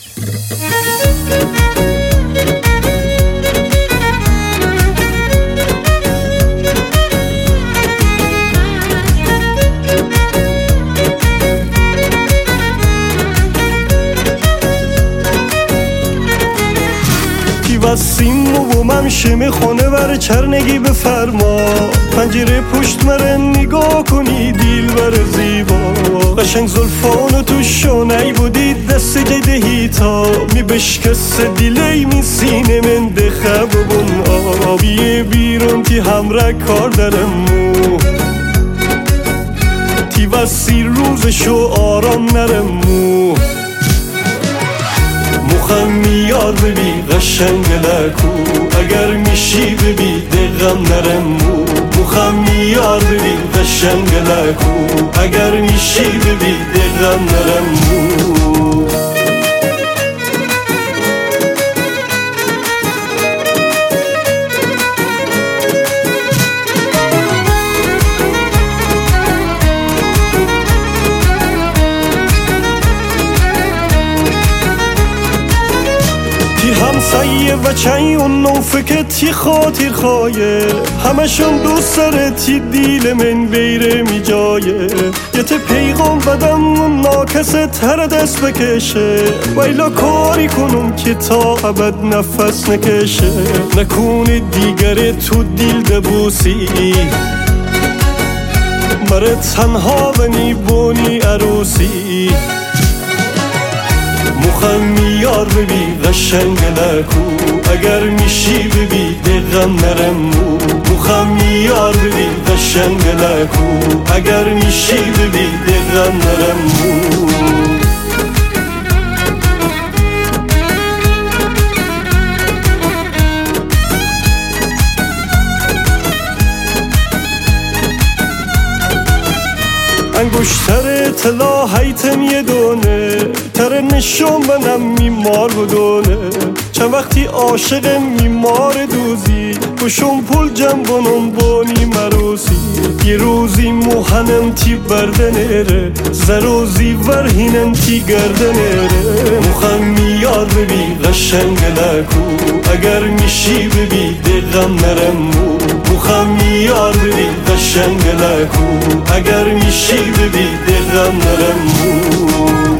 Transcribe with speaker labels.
Speaker 1: وسیم و من شمه خونه بر چرنگی بفرما پنجره پشت مره نگاه کنی دیل بر زیبا قشنگ زلفانو تو شانه بودی دست جدهی تا می بشکست دیلی می سینه من دخب بون آبی بیرون تی همراه کار درمو تی وسی روزشو آرام نرمو مخم یار ببی قشنگ لکو اگر میشی ببی دقم نرمو مخم یار ببی قشنگ لکو اگر میشی ببی دقم نرمو همسایه و چای اون نوفکتی خاطر خواهی همشون دوست سرتی دیل من بیره می جایه یه ته پیغام بدم اون ناکست هر دست بکشه ویلا کاری کنم که تا ابد نفس نکشه نکنه دیگر تو دیل دبوسی مره تنها بنی بونی عروسی مخم یار ببی قشنگ لکو اگر میشی ببی دقم نرمو مخم یار ببی قشنگ لکو اگر میشی ببی دقم نرمو انگشتر اطلاع حیتم یه دونه تر نشون بنم میمار بدونه چند وقتی عاشق میمار دوزی بشون پول جمع بنم بانی مروسی یه روزی موهنم تی بردنره زروزی ورهینم تی گردنره مخم میار ببی قشنگ لکو اگر میشی ببی دقم نرمو مخم یار ببی قشنگ لکو اگر میشی ببی دقم نرمو